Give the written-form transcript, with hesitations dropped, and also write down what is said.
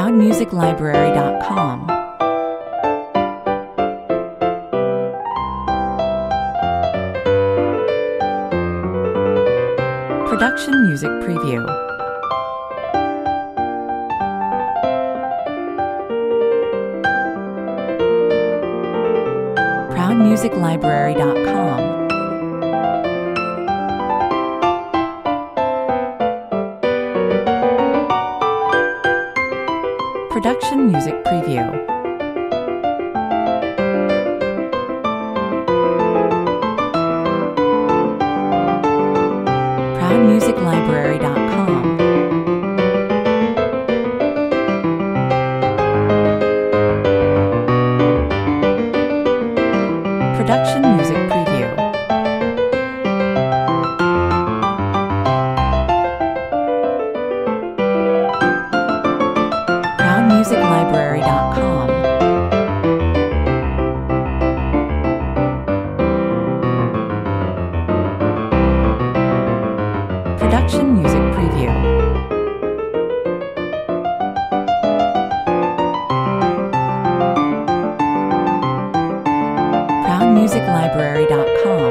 ProudMusicLibrary.com. Production Music Preview. ProudMusicLibrary.com. Production Music Preview. ProudMusicLibrary.com. Production Music Preview. ProudMusicLibrary.com. Production Music Preview. ProudMusicLibrary.com.